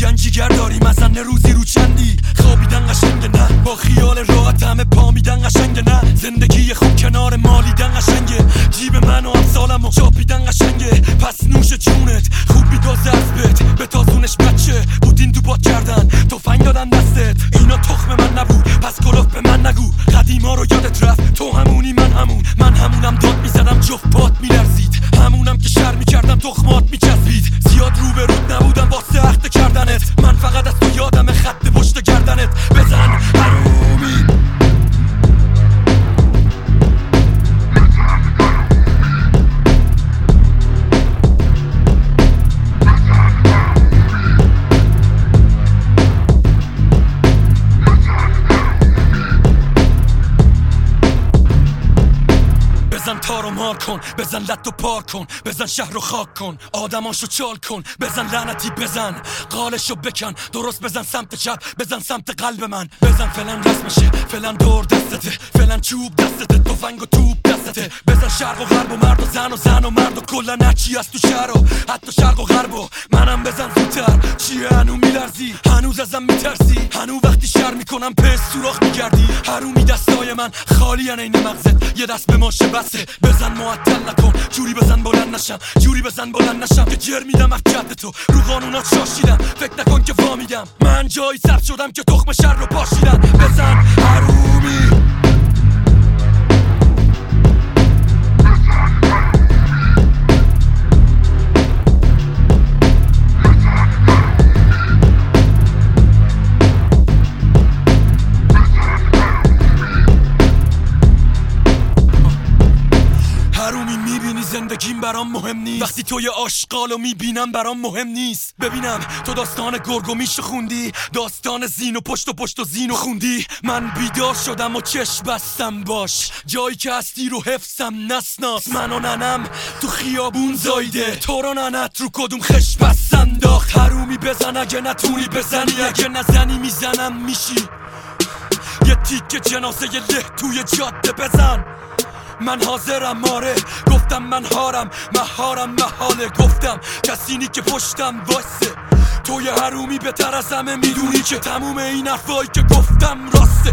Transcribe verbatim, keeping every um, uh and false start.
میگن جیگر داری مزن روزی رو چندی، خوابیدن قشنگه نه، با خیال راحت همه پا میدن قشنگه نه، زندگی خوب کنار مالیدن قشنگه، جیب من و امثالمو چاپیدن قشنگه، پس نوش جونت خوب میدازه از بت، به تازونش بچه بودین تو باد کردن تفنگ دادن دستت، اینا تخم من نبود پس کلوف به من نگو، قدیما رو یادت رفت تو همونی من همون، من همونم داد میزدم جفت پات میلرزید، همونم که شر میکردم تخمات میچسبید، زیاد رو به رود نبودم واسه عهد کردنت، من فقط از تو یادم خط پشت گردنت، بزن حرومی بزن تارو مار کن، بزن لط و پار کن، بزن شهر رو خاک کن، آدماشو چال کن، بزن لعنتی بزن قالشو بکن، درست بزن سمت چپ، بزن سمت قلب من، بزن فلان رسمشه، فلان دور دستته، فلان چوب دستته، تفنگ و توپ دستته، بزن شرق و غرب و مرد و زن و زن و مرد و کلا هرچی از تو شهر و حتی شرق و غرب و منم بزن زودتر، چیه هنو میلرزی هنوز ازم میترسی، هنو وقتی شر میکنم پس سوراخ میگردی، حرومی دستای من خالی ان این مغزت، یه دست به ماشه بسه، بزن معطل نکن، جوری بزن بلند نشم، جوری بزن بلند نشم که جر میدم از جد تو، رو قانونات شاشیدم، فکر نکن که وامیدم، من جایی ثبت شدم که تخم شر رو پاشیدن، بزن حرومی حرومی میبینی زندگیم برام مهم نیست، وقتی توی آشغالو میبینم برام مهم نیست، ببینم تو داستان گرگ و میش خوندی، داستان زین و پشت و پشت و زین و خوندی، من بیدار شدم و چشم بستم باش، جایی که هستی رو حفظم نسناس، من و ننم تو خیابون زایده، تو رو ننت رو کدوم خش بس انداخت، حرومی بزن اگه نتونی بزنی، اگه نزنی میزنم میشی یه تیک جنازه له توی جاده، بزن من حاضرم آره، گفتم من هارم مهارم محاله، گفتم کسینی که پشتم واسه، توی حرومی بهتر از همه میدونی که تموم این حرفایی که گفتم راسته.